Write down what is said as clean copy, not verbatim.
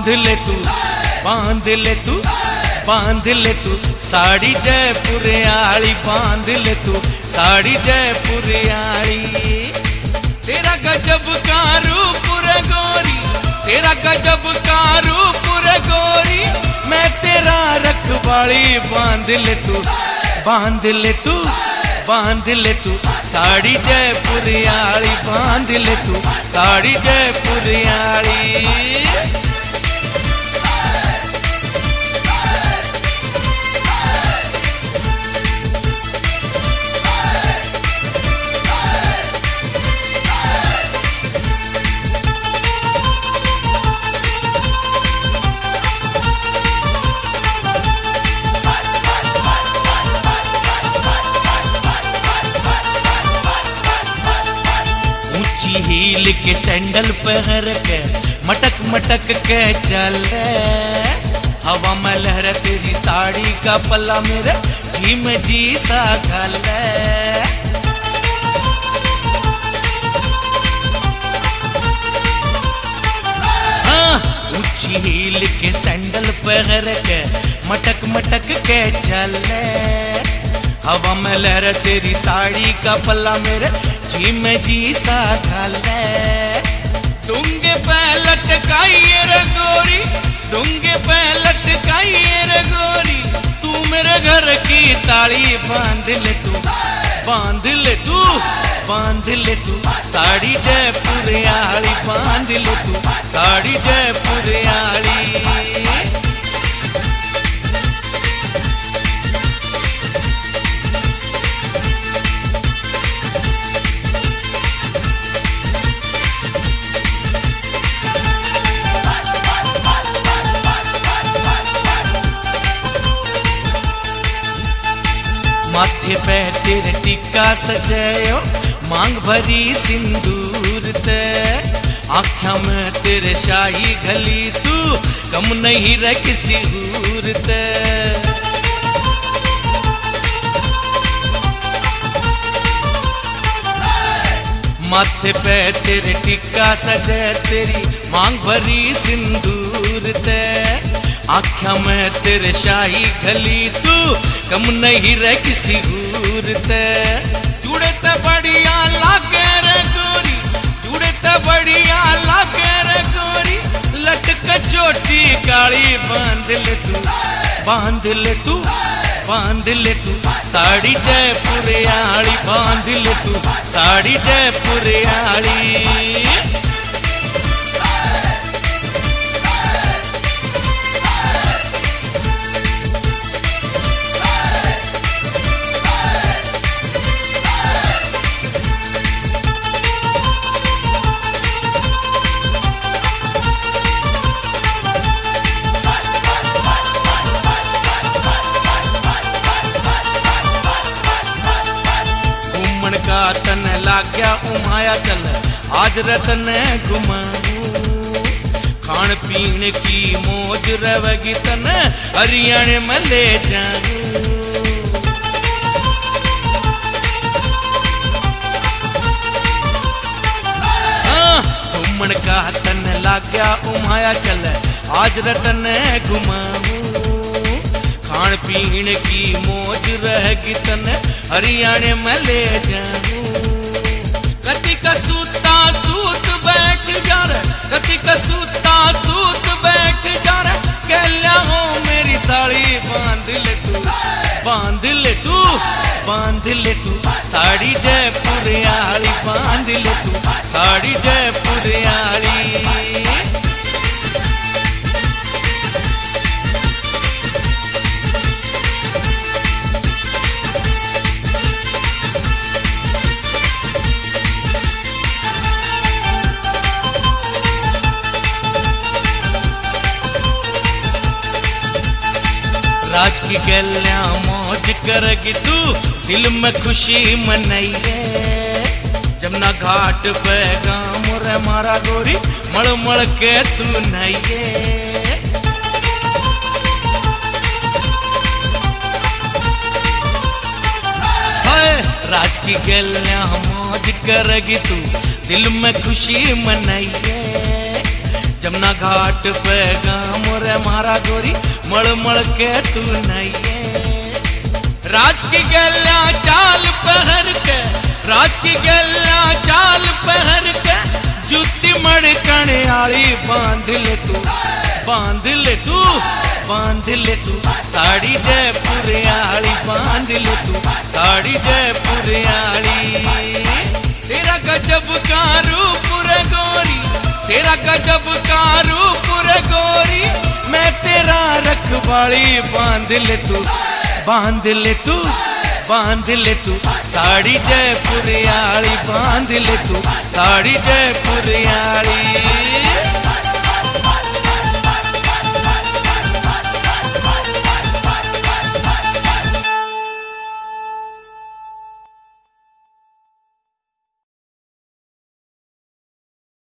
बांध ले तू, बांध ले तू, बांध ले तू साड़ी जयपुर आली, बांध ले तू साड़ी जयपुर आली। तेरा गजब का रूप रे गोरी, तेरा गजब का रूप रे गोरी, मैं तेरा रखवाली। बांध ले तू, बांध ले तू, बांध ले तू साड़ी जयपुर आली, बांध ले तू साड़ी जयपुर आली। हील के सैंडल पहन के मटक मटक के चल, हवा में लहर तेरी साड़ी का पल्ला मेरे जी में जी सा घल। हाँ, ऊंची हील के सैंडल पहन के मटक मटक के चल, हवा में लहर तेरी साड़ी का पल्ला मेरे जी में जी सा घल। डूंगे पे लटकाइए रे गोरी, डूंगे पे लटकाइए रे गोरी, तू मेरे घर की ताली। बांध ले तू, बांध ले तू, बांध ले तू साड़ी जयपुर आली, बांध ले तू साड़ी जयपुर आली। माथे पे तेरे टिक्का सजायो, मांग भरी सिंदूर ते, आँखों में तेरे शाही घली, तू कम नहीं रह किसी हूर ते। माथे पे तेरे टिक्का सजे, तेरी मांग भरी सिंदूर ते, आँखों में तेरे शाही घली, तू कम नहीं रह किसी हूर ते। जुड़े ते बढ़िया लागे रे गोरी, जुड़े ते बढ़िया लागे रे गोरी, लटक चोटी काली। बांध ले तू, बांध ले तू, बांध ले तू साड़ी जयपुर आली, बांध ले तू साड़ी जयपुर आली। का तन लाग्या उमाया चल, आज रतन घुमाऊं, खान पीन की मौज रवगी तन हरियाणा में ले जाऊं। हाँ, घूमन का तन लाग्या उमाया चल, आज रतन घुमाऊं, खान पीन की मौज रहेगी तन हरियाणा में ले जाऊं। कति का सूता सूत बैठ जा रे, कति का सूता सूत बैठ जा रे, कहला हो मेरी साड़ी। बांध ले तू, बांध ले तू, बांध ले तू साड़ी जयपुर आली, बांध ले तू साड़ी जयपुर आली। राज की गलियां मौज करेगी तू, दिल में खुशी मनाइए, जमुना घाट पे गाँव रे मारा गोरी, मड़ मड़ के तू नहाइए। राज की गलियां मौज करेगी तू, दिल में खुशी मनाइए, जमुना घाट पे गाम रे मारा गोरी मड़ मड़ के तू नइये। राज की गला चाल पहर के, राज की गला चाल पहर के, जूती मड़कण आली बांध ले तू, बांध ले तू, बांध ले तू साड़ी जयपुर आली, बांध ले तू साड़ी जयपुर आली। तेरा गजब का रूप रे गोरी, तेरा गजब का रूप रे गोरी, मैं तेरा रखवाली, बांध ले तू, बांध ले तू, बांध ले तू साड़ी जयपुर आली, बांध ले तू साड़ी जयपुर आली।